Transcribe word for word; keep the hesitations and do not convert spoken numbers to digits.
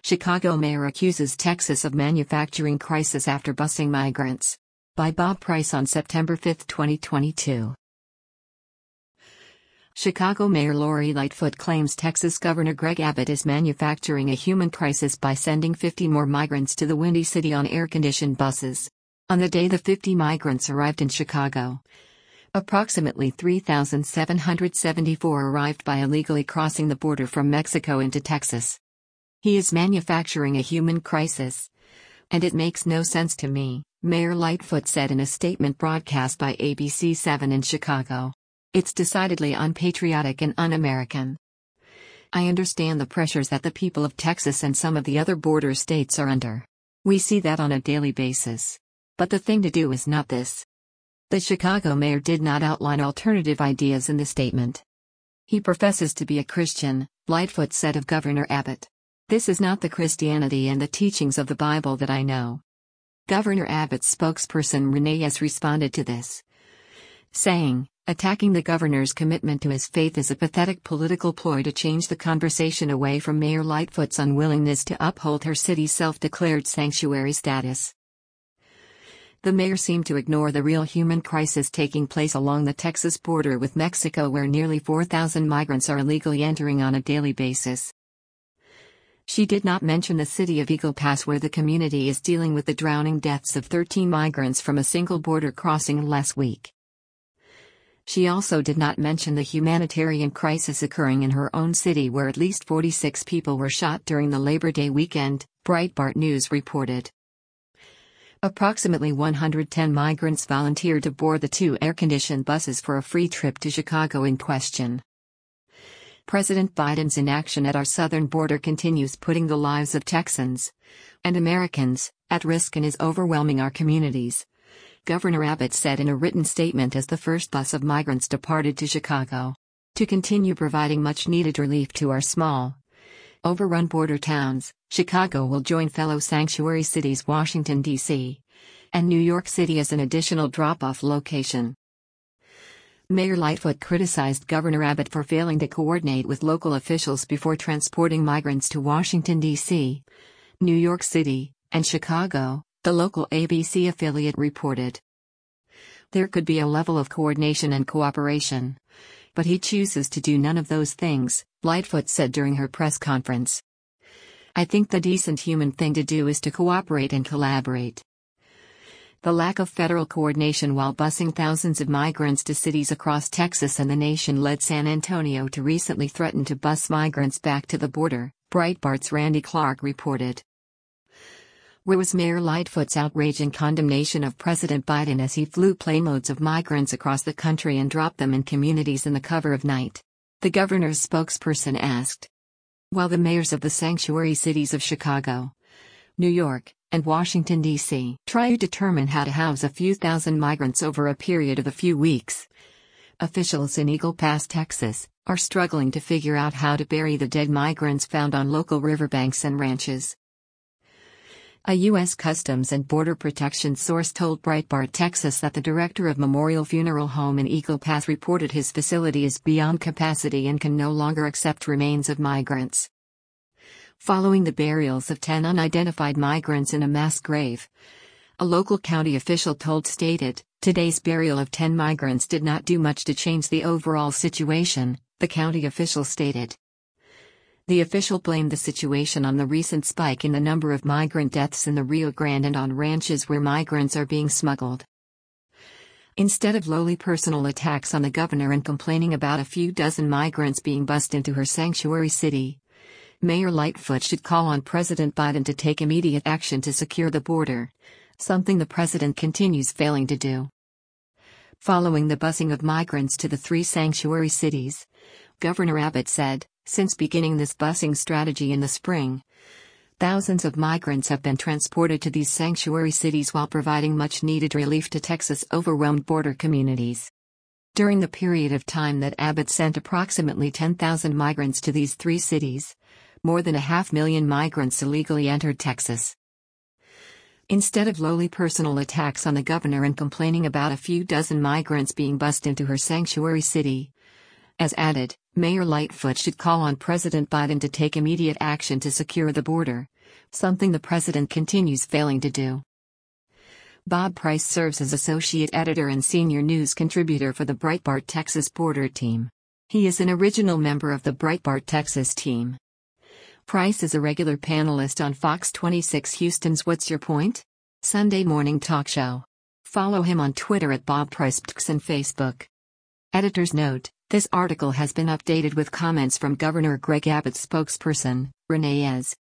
Chicago mayor accuses Texas of manufacturing crisis after busing migrants. By Bob Price on September fifth, twenty twenty-two. Chicago Mayor Lori Lightfoot claims Texas Governor Greg Abbott is manufacturing a human crisis by sending fifty more migrants to the Windy City on air-conditioned buses. On the day the fifty migrants arrived in Chicago, approximately three thousand seven hundred seventy-four arrived by illegally crossing the border from Mexico into Texas. He is manufacturing a human crisis. And it makes no sense to me, Mayor Lightfoot said in a statement broadcast by A B C seven in Chicago. It's decidedly unpatriotic and un-American. I understand the pressures that the people of Texas and some of the other border states are under. We see that on a daily basis. But the thing to do is not this. The Chicago mayor did not outline alternative ideas in the statement. He professes to be a Christian, Lightfoot said of Governor Abbott. This is not the Christianity and the teachings of the Bible that I know. Governor Abbott's spokesperson Renee has responded to this, saying, attacking the governor's commitment to his faith is a pathetic political ploy to change the conversation away from Mayor Lightfoot's unwillingness to uphold her city's self-declared sanctuary status. The mayor seemed to ignore the real human crisis taking place along the Texas border with Mexico, where nearly four thousand migrants are illegally entering on a daily basis. She did not mention the city of Eagle Pass, where the community is dealing with the drowning deaths of thirteen migrants from a single border crossing last week. She also did not mention the humanitarian crisis occurring in her own city, where at least forty-six people were shot during the Labor Day weekend, Breitbart News reported. Approximately one hundred ten migrants volunteered to board the two air-conditioned buses for a free trip to Chicago in question. President Biden's inaction at our southern border continues putting the lives of Texans and Americans at risk and is overwhelming our communities, Governor Abbott said in a written statement as the first bus of migrants departed to Chicago. To continue providing much-needed relief to our small, overrun border towns, Chicago will join fellow sanctuary cities Washington, D C and New York City as an additional drop-off location. Mayor Lightfoot criticized Governor Abbott for failing to coordinate with local officials before transporting migrants to Washington, D C, New York City, and Chicago, the local A B C affiliate reported. There could be a level of coordination and cooperation, but he chooses to do none of those things, Lightfoot said during her press conference. I think the decent human thing to do is to cooperate and collaborate. The lack of federal coordination while busing thousands of migrants to cities across Texas and the nation led San Antonio to recently threaten to bus migrants back to the border, Breitbart's Randy Clark reported. Where was Mayor Lightfoot's outrage and condemnation of President Biden as he flew planeloads of migrants across the country and dropped them in communities in the cover of night? The governor's spokesperson asked. While the mayors of the sanctuary cities of Chicago, New York, and Washington, D C try to determine how to house a few thousand migrants over a period of a few weeks, officials in Eagle Pass, Texas, are struggling to figure out how to bury the dead migrants found on local riverbanks and ranches. A U S Customs and Border Protection source told Breitbart Texas that the director of Memorial Funeral Home in Eagle Pass reported his facility is beyond capacity and can no longer accept remains of migrants. Following the burials of ten unidentified migrants in a mass grave, a local county official told Stated, today's burial of ten migrants did not do much to change the overall situation, the county official stated. The official blamed the situation on the recent spike in the number of migrant deaths in the Rio Grande and on ranches where migrants are being smuggled. Instead of lowly personal attacks on the governor and complaining about a few dozen migrants being bussed into her sanctuary city, Mayor Lightfoot should call on President Biden to take immediate action to secure the border, something the president continues failing to do. Following the busing of migrants to the three sanctuary cities, Governor Abbott said, since beginning this busing strategy in the spring, thousands of migrants have been transported to these sanctuary cities while providing much-needed relief to Texas' overwhelmed border communities. During the period of time that Abbott sent approximately ten thousand migrants to these three cities, more than a half million migrants illegally entered Texas. Instead of lowly personal attacks on the governor and complaining about a few dozen migrants being bussed into her sanctuary city, as added, Mayor Lightfoot should call on President Biden to take immediate action to secure the border, something the president continues failing to do. Bob Price serves as associate editor and senior news contributor for the Breitbart Texas border team. He is an original member of the Breitbart Texas team. Price is a regular panelist on Fox twenty-six Houston's What's Your Point? Sunday morning talk show. Follow him on Twitter at Bob Price and Facebook. Editor's note: this article has been updated with comments from Governor Greg Abbott's spokesperson, Renee Ez.